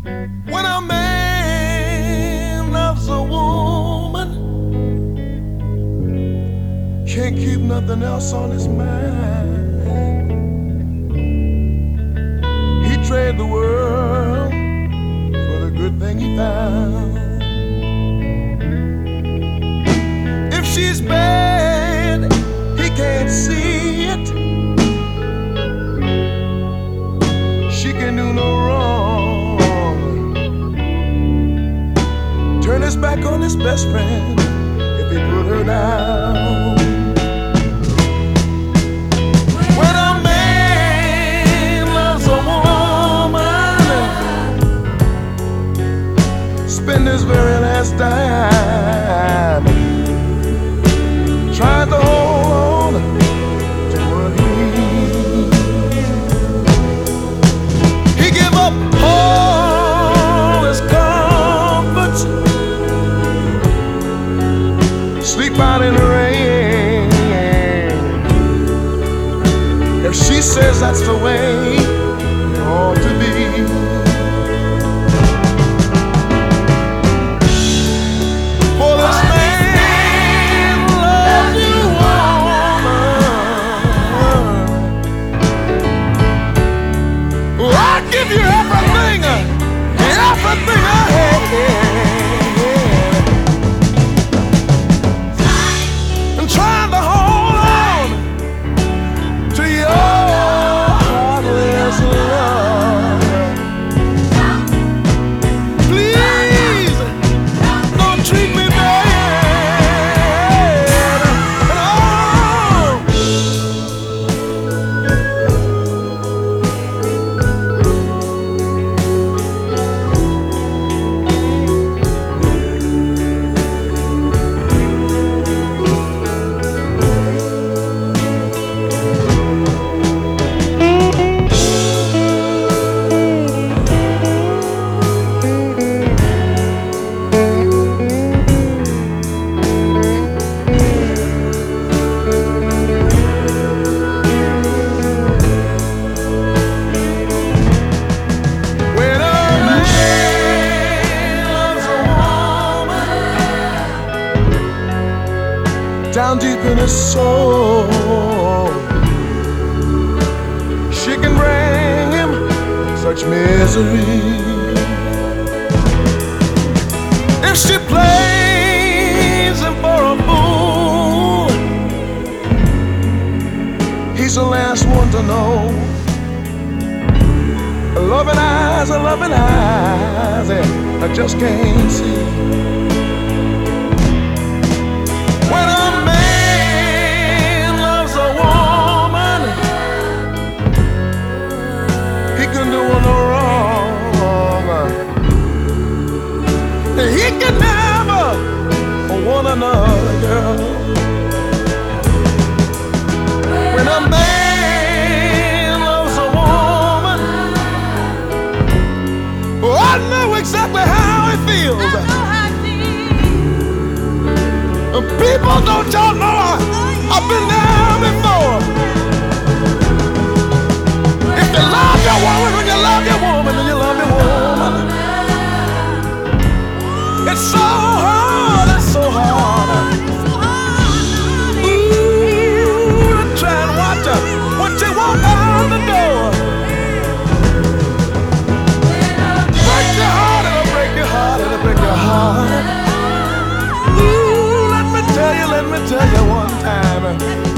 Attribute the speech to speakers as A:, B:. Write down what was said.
A: When a man loves a woman, can't keep nothing else on his mind. He trade the world for the good thing he found. If she's bad, he can't see it. She can do no wrong. Turn his back on his best friend if he put her down. When a man loves a woman, spend his very last dime trying to hold on to what he give up all his comforts, sleep out in the rain. If she says that's the way it ought to be. For this man loves you, woman. Oh, I'll give you everything, everything I have. And trying to hold on to your heartless love. Please don't treat me bad. When a man loves a woman, down deep in his soul, she can bring him such misery. If she plays him for a fool, he's the last one to know. Loving eyes, I just can't see. When a man loves a woman, he can do her no wrong. He can never want another girl. When a man loves a woman, oh, I know exactly how it feels. People, don't y'all know I've been there before. If you love your woman, when you love your woman, then you love your woman. It's so hard, it's so hard. Ooh, try and watch her when she walk out the door. Break your heart, it'll break your heart, it'll break your heart. Ooh, let me tell you one time.